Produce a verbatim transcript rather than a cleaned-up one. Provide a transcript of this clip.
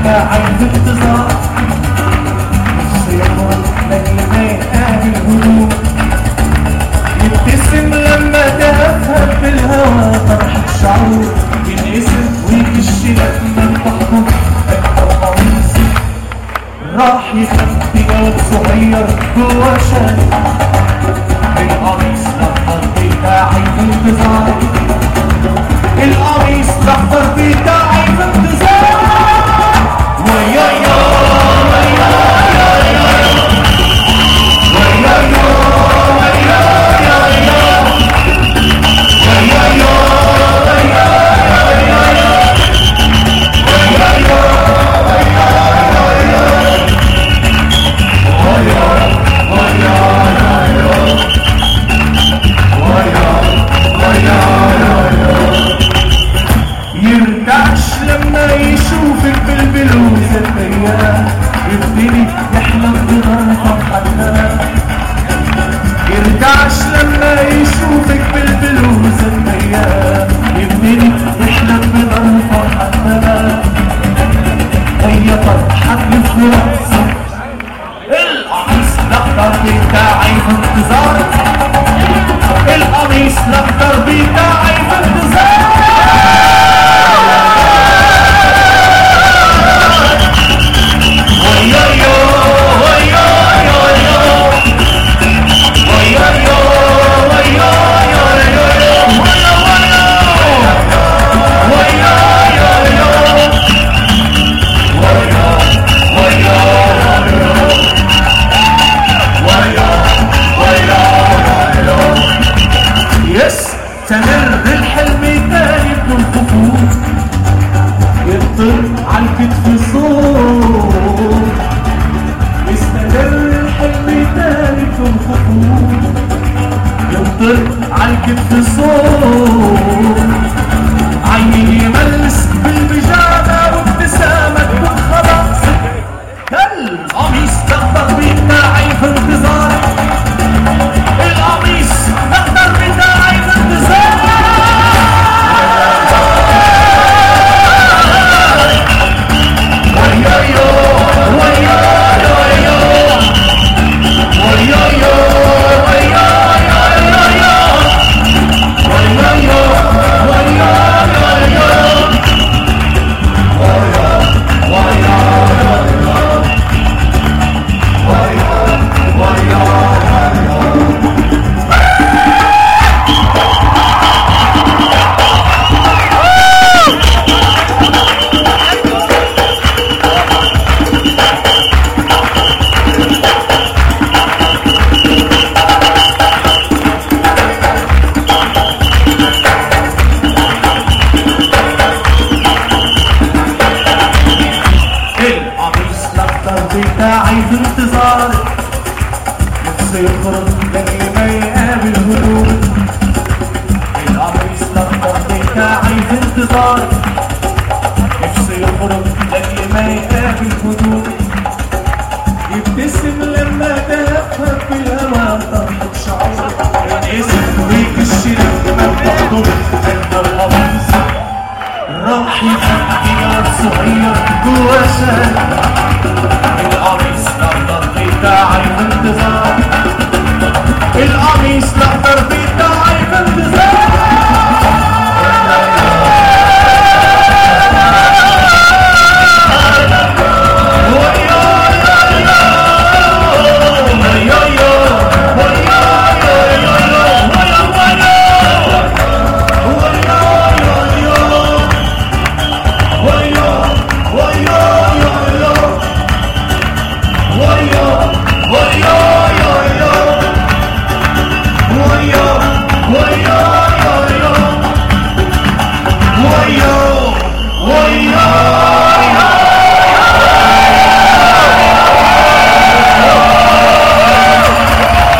بتاعي في انتظار نفسي يخرج لاجل ما يقابل هدوء يبتسم لما تهفهف بالهوا فرحة شعور ينقسم ويكش لك من تحضن القميص راح يخبي جواب صغير جوا شال القميص الأخضر بتاعي في انتظار القميص الأخضر بتاعي في انتظار ويا يا ويا يا يا ويا يا ويا يا يا ويا يا ويا يا يا ويا يا يرتعش لما يشوفك بالبلوزة الضيقة يبتدي يحلم بنار فرحتها يرتعش لما يشوفك بالبلوزة الضيقة يبتدي يحلم بنار فرحتها هي فرحة في رأسك القميص الأخضر بتاعي في انتظارك القميص الأخضر بتاعي في انتظارك يستمر الحلم تاني بدون خطوط يطير عالكتف صوت يستمر الحلم تاني بدون خطوط يطير عالكتف صوت عيني يملس بالبجامة وابتسامة تكون خلاص القميص الأخضر بتاعي في انتظارك القميص الأخضر بتاعي في انتظارك ويا يا ويا يا يا ويا يا ويا يا يا يا ويا يا ويا يا يا ويا ويا بتاعي في انتظارك نفسي يخرج لاجل ما يقابل هدوء القميص الأخضر بتاعي في انتظارك نفسي يخرج لاجل ما يقابل هدوء يبتسم لما تهفهف بالهوا فرحة شعور ينقسم ويكش لما بتحضن عند القميص راح يخبي جواب صغير جوا شال القميص الأخضر بتاعي في انتظار القميص الأخضر بتاعي في انتظار Warrior